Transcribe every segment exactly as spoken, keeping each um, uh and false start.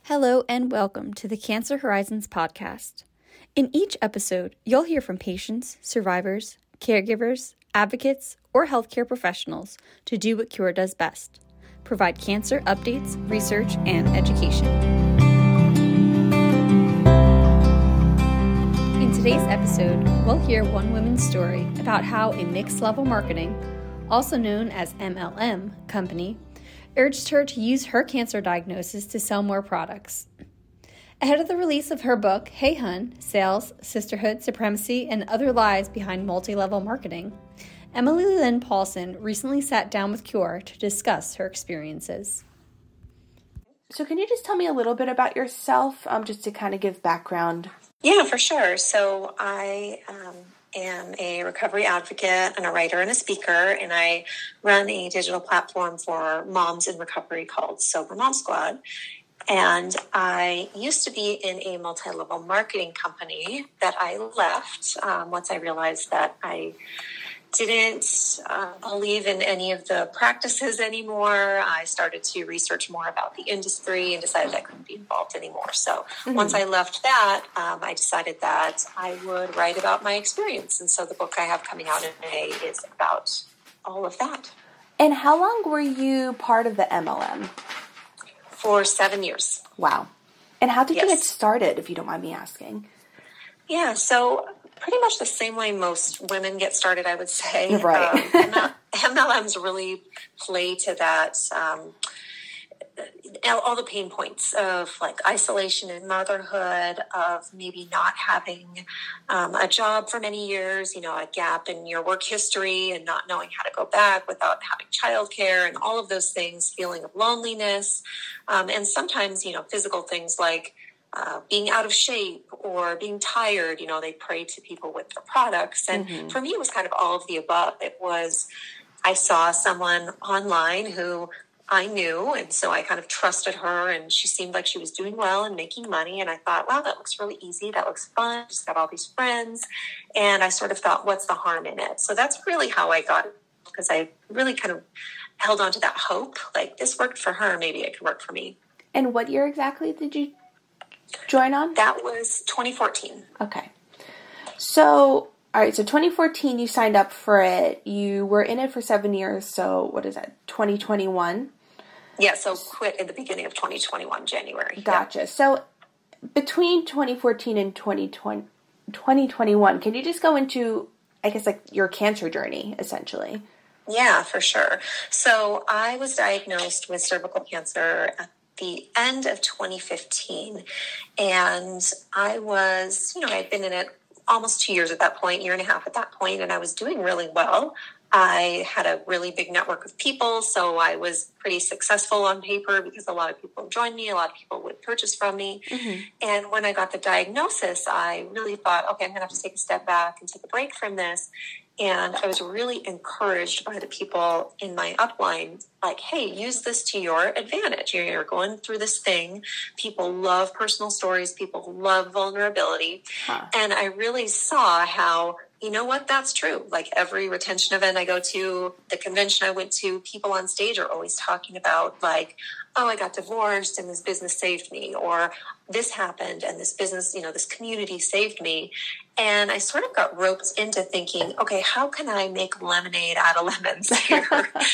Hello and welcome to the Cancer Horizons podcast. In each episode, you'll hear from patients, survivors, caregivers, advocates, or healthcare professionals to do what Cure does best: provide cancer updates, research, and education. In today's episode, we'll hear one woman's story about how a mixed-level marketing, also known as M L M, company urged her to use her cancer diagnosis to sell more products. Ahead of the release of her book, Hey Hun, Sales, Sisterhood, Supremacy, and Other Lies Behind Multi-Level Marketing, Emily Lynn Paulson recently sat down with Cure to discuss her experiences. So can you just tell me a little bit about yourself, um, just to kind of give background? Yeah, for sure. So I um, am a recovery advocate and a writer and a speaker, and I run a digital platform for moms in recovery called Sober Mom Squad. And I used to be in a multi-level marketing company that I left um, once I realized that I didn't uh, believe in any of the practices anymore. I started to research more about the industry and decided I couldn't be involved anymore. So mm-hmm. once I left that, um, I decided that I would write about my experience. And so the book I have coming out in May is about all of that. And how long were you part of the M L M? For seven years. Wow. And how did yes. you get started, if you don't mind me asking? Yeah, so pretty much the same way most women get started, I would say. Right. Um, M L Ms really play to that, um, all the pain points of like isolation and motherhood, of maybe not having um, a job for many years, you know, a gap in your work history and not knowing how to go back without having childcare and all of those things, feeling of loneliness, um, and sometimes, you know, physical things like Uh, being out of shape or being tired. You know, they pray to people with their products. And mm-hmm. for me, it was kind of all of the above. It was, I saw someone online who I knew, and so I kind of trusted her, and she seemed like she was doing well and making money. And I thought, wow, that looks really easy. That looks fun. She's got all these friends. And I sort of thought, what's the harm in it? So that's really how I got it, because I really kind of held on to that hope. Like, this worked for her, maybe it could work for me. And what year exactly did you join on? That was twenty fourteen. Okay. So, all right, so twenty fourteen, you signed up for it. You were in it for seven years, so what is that, twenty twenty-one? Yeah, so quit at the beginning of twenty twenty-one, January. Gotcha. Yeah. So, between twenty fourteen and twenty twenty, twenty twenty-one, can you just go into, I guess, like, your cancer journey, essentially? Yeah, for sure. So, I was diagnosed with cervical cancer at the end of twenty fifteen. And I was, you know, I'd been in it almost two years at that point, year and a half at that point, and I was doing really well. I had a really big network of people, so I was pretty successful on paper because a lot of people joined me, a lot of people would purchase from me. Mm-hmm. And when I got the diagnosis, I really thought, okay, I'm going to have to take a step back and take a break from this. And I was really encouraged by the people in my upline, like, hey, use this to your advantage. You're going through this thing. People love personal stories. People love vulnerability. Huh. And I really saw how, you know what, that's true. Like, every retention event I go to, the convention I went to, people on stage are always talking about, like, oh, I got divorced and this business saved me, or this happened and this business, you know, this community saved me. And I sort of got roped into thinking, okay, how can I make lemonade out of lemons here?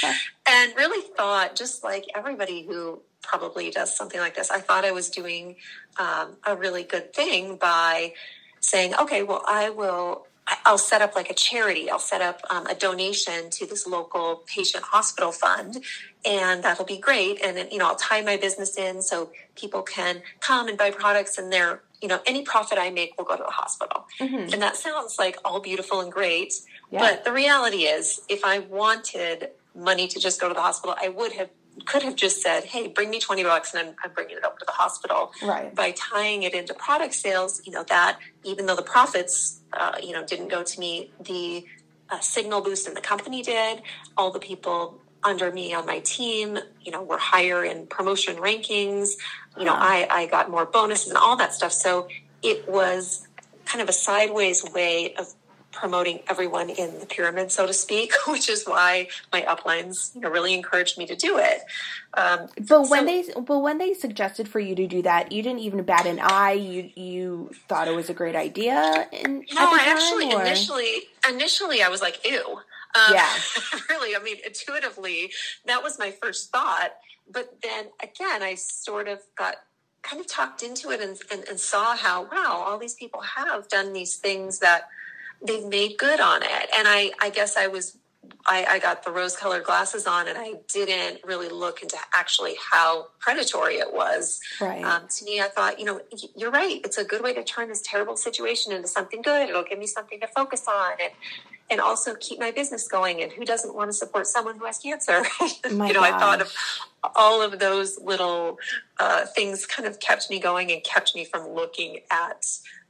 And really thought, just like everybody who probably does something like this, I thought I was doing um, a really good thing by saying, okay, well, I will I'll set up like a charity. I'll set up um, a donation to this local patient hospital fund, and that'll be great. And then, you know, I'll tie my business in so people can come and buy products, and they're, you know, any profit I make will go to the hospital. Mm-hmm. And that sounds like all beautiful and great. Yeah. But the reality is, if I wanted money to just go to the hospital, I would have could have just said, hey, bring me twenty bucks and I'm, I'm bringing it over to the hospital. Right. By tying it into product sales, you know, that even though the profits, uh, you know, didn't go to me, the uh, signal boost in the company did. All the people under me on my team, you know, were higher in promotion rankings. You know, huh. I, I got more bonuses and all that stuff. So it was kind of a sideways way of promoting everyone in the pyramid, so to speak, which is why my uplines, you know, really encouraged me to do it. Um, but when so, they, but when they suggested for you to do that, you didn't even bat an eye. You, you thought it was a great idea. In, no, at the I time, actually or? initially, initially I was like, ew. Um, yeah. Really, I mean, intuitively, that was my first thought. But then again, I sort of got kind of talked into it and, and, and saw how, wow, all these people have done these things that they've made good on it. And I, I guess I was, I, I got the rose colored glasses on and I didn't really look into actually how predatory it was. Right. Um, to me, I thought, you know, you're right. It's a good way to turn this terrible situation into something good. It'll give me something to focus on and, and also keep my business going. And who doesn't want to support someone who has cancer? My you know, gosh. I thought of all of those little uh, things kind of kept me going and kept me from looking at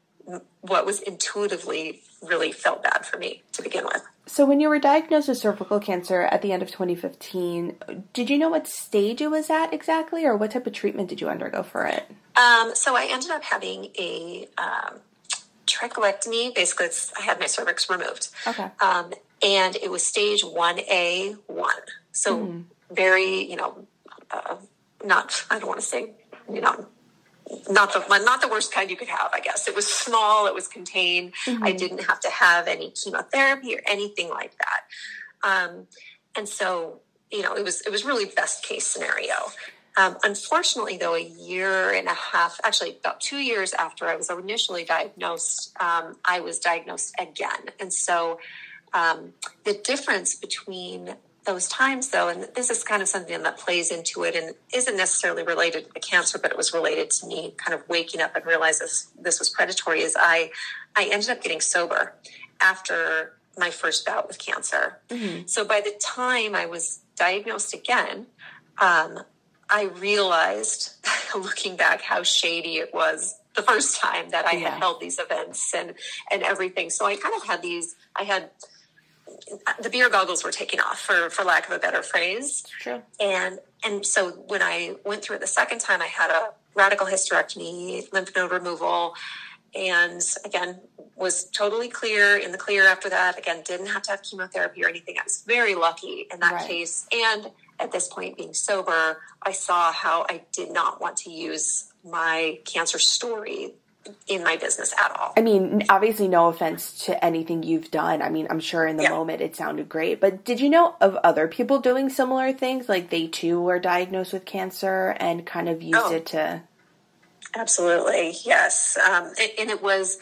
what was intuitively really felt bad for me to begin with. So when you were diagnosed with cervical cancer at the end of twenty fifteen, did you know what stage it was at exactly, or what type of treatment did you undergo for it? Um, so I ended up having a um, tricholectomy. Basically, it's, I had my cervix removed. Okay. Um, and it was stage one A one. So mm. very, you know, uh, not, I don't want to say, you know, not the not the worst kind you could have, I guess. It was small, it was contained. Mm-hmm. I didn't have to have any chemotherapy or anything like that. Um, and so, you know, it was it was really best case scenario. Um, unfortunately, though, a year and a half, actually about two years after I was initially diagnosed, um, I was diagnosed again. And so um, the difference between those times, though, and this is kind of something that plays into it and isn't necessarily related to the cancer, but it was related to me kind of waking up and realizing this, this was predatory, is I, I ended up getting sober after my first bout with cancer. Mm-hmm. So by the time I was diagnosed again, um, I realized, looking back, how shady it was the first time that I yeah. had held these events and, and everything. So I kind of had these, I had... the beer goggles were taken off, for, for lack of a better phrase. True. And and so when I went through it the second time, I had a radical hysterectomy, lymph node removal, and again, was totally clear, in the clear after that. Again, didn't have to have chemotherapy or anything. I was very lucky in that right. case. And at this point, being sober, I saw how I did not want to use my cancer story in my business at all. I mean, obviously no offense to anything you've done. I mean, I'm sure in the yeah. moment it sounded great, but did you know of other people doing similar things? Like they too were diagnosed with cancer and kind of used oh, it to... Absolutely. Yes. Um, and, and it was,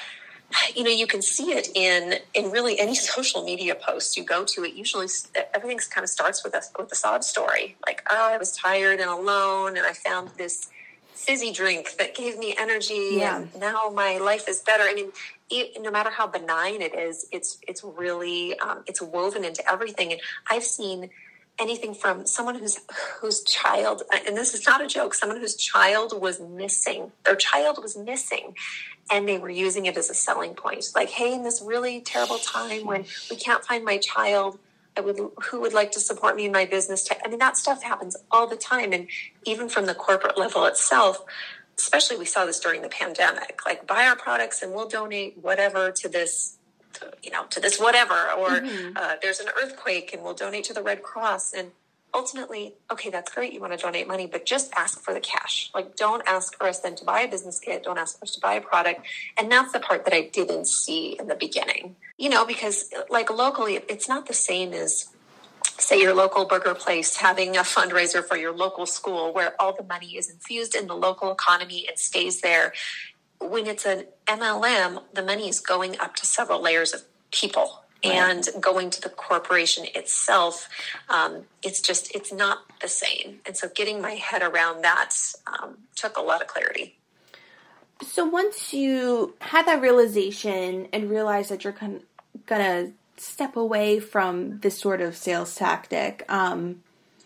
you know, you can see it in, in really any social media post you go to. It usually, everything kind of starts with a, with a sob story. Like, oh, I was tired and alone and I found this fizzy drink that gave me energy yeah. and now my life is better. I mean, it, no matter how benign it is, it's, it's really, um, it's woven into everything. And I've seen anything from someone whose, whose child, and this is not a joke, someone whose child was missing, their child was missing, and they were using it as a selling point. Like, hey, in this really terrible time when we can't find my child, I would, who would like to support me in my business? I mean, that stuff happens all the time. And even from the corporate level itself, especially we saw this during the pandemic, like buy our products and we'll donate whatever to this, to, you know, to this whatever, or mm-hmm. uh, there's an earthquake and we'll donate to the Red Cross. And ultimately, okay, that's great. You want to donate money, but just ask for the cash. Like, don't ask for us then to buy a business kit. Don't ask for us to buy a product. And that's the part that I didn't see in the beginning, you know, because like locally, it's not the same as, say, your local burger place having a fundraiser for your local school where all the money is infused in the local economy and stays there. When it's an M L M, the money is going up to several layers of people. Right. And going to the corporation itself, um, it's just, it's not the same. And so getting my head around that um, took a lot of clarity. So once you had that realization and realized that you're con- going to step away from this sort of sales tactic, um,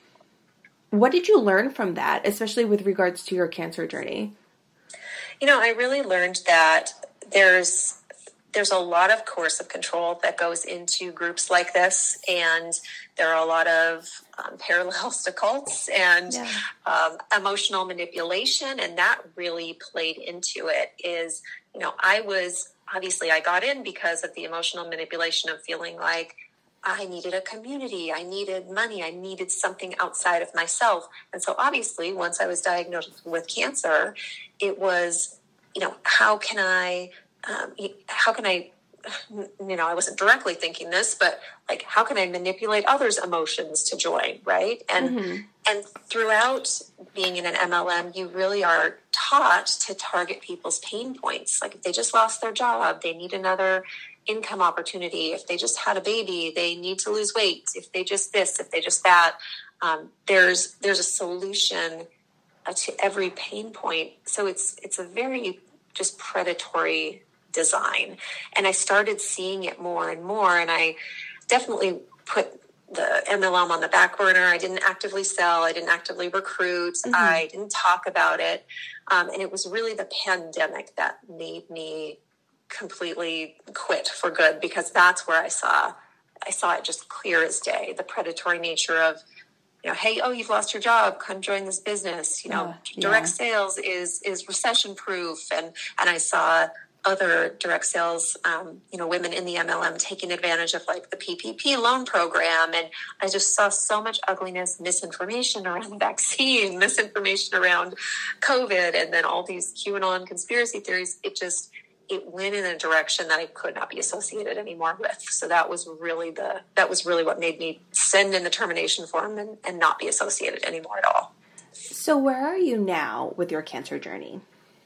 what did you learn from that, especially with regards to your cancer journey? You know, I really learned that there's There's a lot of coercive control that goes into groups like this, and there are a lot of um, parallels to cults and yeah. um, emotional manipulation, and that really played into it. Is, you know, I was obviously I got in because of the emotional manipulation of feeling like I needed a community, I needed money, I needed something outside of myself. And so obviously once I was diagnosed with cancer, it was, you know, how can I, um, how can I, you know, I wasn't directly thinking this, but like, how can I manipulate others' emotions to join, right? And mm-hmm. and throughout being in an M L M, you really are taught to target people's pain points. Like if they just lost their job, they need another income opportunity. If they just had a baby, they need to lose weight. If they just this, if they just that, um, there's there's a solution uh, to every pain point. So it's it's a very just predatory design. And I started seeing it more and more. And I definitely put the M L M on the back burner. I didn't actively sell. I didn't actively recruit. Mm-hmm. I didn't talk about it. Um, and it was really the pandemic that made me completely quit for good, because that's where I saw, I saw it just clear as day, the predatory nature of, you know, hey, oh, you've lost your job, come join this business. You know, uh, yeah. direct sales is, is recession proof. And, and I saw other direct sales, um, you know, women in the M L M taking advantage of like the P P P loan program. And I just saw so much ugliness, misinformation around the vaccine, misinformation around COVID, and then all these QAnon conspiracy theories. It just, it went in a direction that I could not be associated anymore with. So that was really the, that was really what made me send in the termination form and, and not be associated anymore at all. So where are you now with your cancer journey?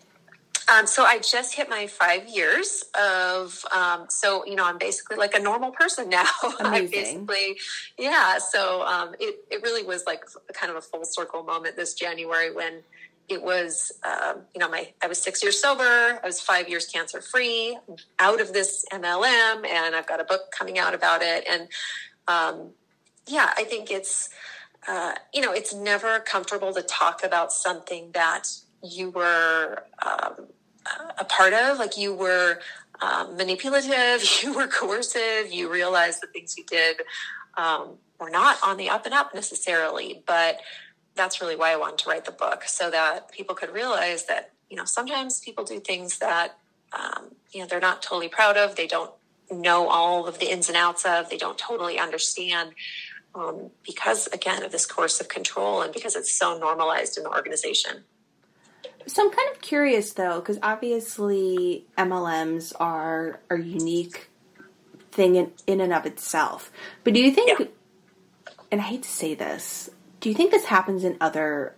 Um, so I just hit my five years of, um, so, you know, I'm basically like a normal person now. I basically, yeah. So, um, it, it really was like kind of a full circle moment this January when it was, um, you know, my, I was six years sober. I was five years cancer free, out of this M L M, and I've got a book coming out about it. And, um, yeah, I think it's, uh, you know, it's never comfortable to talk about something that you were, um, a part of, like you were um, manipulative, you were coercive, you realized the things you did um, were not on the up and up necessarily. But that's really why I wanted to write the book, so that people could realize that, you know, sometimes people do things that, um, you know, they're not totally proud of. They don't know all of the ins and outs of, they don't totally understand um, because, again, of this coercive control and because it's so normalized in the organization. So I'm kind of curious, though, because obviously M L Ms are a unique thing in, in and of itself. But do you think, yeah. and I hate to say this, do you think this happens in other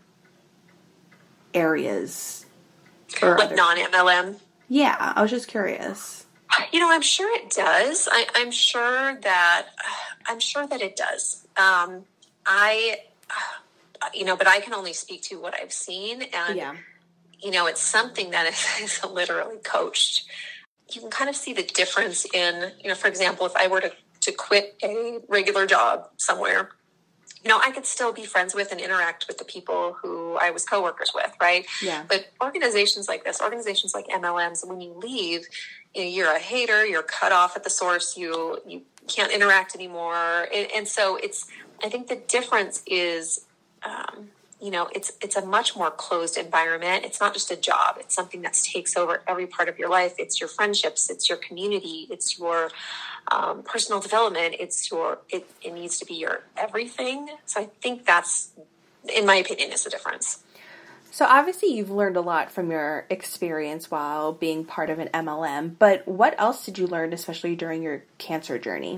areas? Or like other... non-M L M? Yeah, I was just curious. You know, I'm sure it does. I, I'm sure that, I'm sure that it does. Um, I, you know, but I can only speak to what I've seen. And yeah. You know, it's something that is, is literally coached. You can kind of see the difference in, you know, for example, if I were to, to quit a regular job somewhere, you know, I could still be friends with and interact with the people who I was coworkers with, right? Yeah. But organizations like this, organizations like M L Ms, when you leave, you know, you're a hater, you're cut off at the source, you you can't interact anymore. And, and so it's, I think the difference is, um, you know, it's it's a much more closed environment. It's not just a job. It's something that takes over every part of your life. It's your friendships. It's your community. It's your um, personal development. It's your, it, it needs to be your everything. So I think that's, in my opinion, is the difference. So obviously you've learned a lot from your experience while being part of an M L M, but what else did you learn, especially during your cancer journey?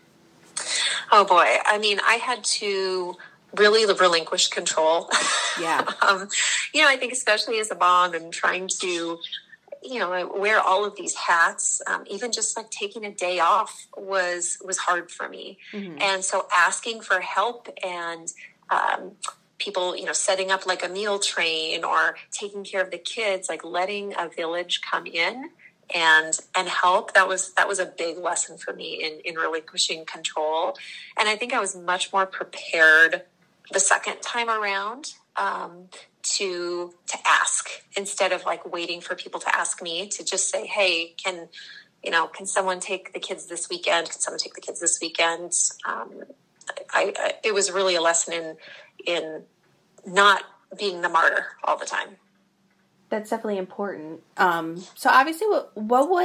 Oh boy. I mean, I had to really relinquish control. Yeah. um, you know, I think especially as a mom and trying to, you know, wear all of these hats, um, even just like taking a day off was, was hard for me. Mm-hmm. And so asking for help and, um, people, you know, setting up like a meal train or taking care of the kids, like letting a village come in and, and help. That was, that was a big lesson for me in, in relinquishing control. And I think I was much more prepared the second time around, um, to, to ask instead of like waiting for people to ask me, to just say, hey, can, you know, can someone take the kids this weekend? Can someone take the kids this weekend? Um, I, I, it was really a lesson in, in not being the martyr all the time. That's definitely important. Um, so obviously what, what would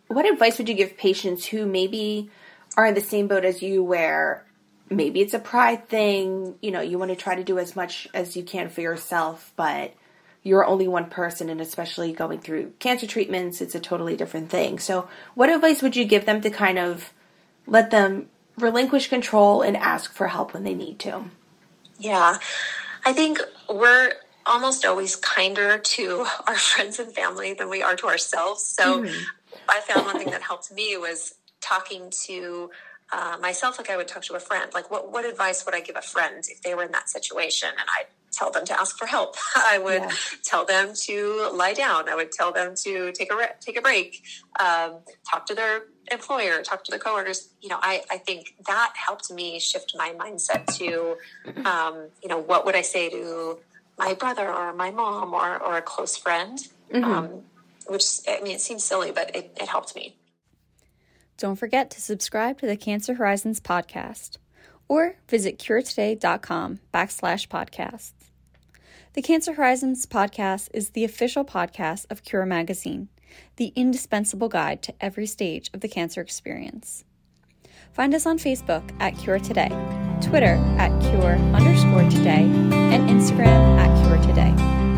what advice would you give patients who maybe are in the same boat as you, where maybe it's a pride thing, you know, you want to try to do as much as you can for yourself, but you're only one person, and especially going through cancer treatments, it's a totally different thing. So what advice would you give them to kind of let them relinquish control and ask for help when they need to? Yeah, I think we're almost always kinder to our friends and family than we are to ourselves. So mm-hmm. I found one thing that helped me was talking to uh, myself like I would talk to a friend. Like, what, what advice would I give a friend if they were in that situation? And I'd tell them to ask for help. I would yeah. tell them to lie down. I would tell them to take a re- take a break, um, talk to their employer, talk to their coworkers. You know, I, I think that helped me shift my mindset to, um, you know, what would I say to my brother or my mom or, or a close friend? Mm-hmm. Um, which, I mean, it seems silly, but it, it helped me. Don't forget to subscribe to the Cancer Horizons podcast or visit curetoday.com backslash podcasts. The Cancer Horizons podcast is the official podcast of Cure Magazine, the indispensable guide to every stage of the cancer experience. Find us on Facebook at Cure Today, Twitter at Cure underscore Today, and Instagram at Cure Today.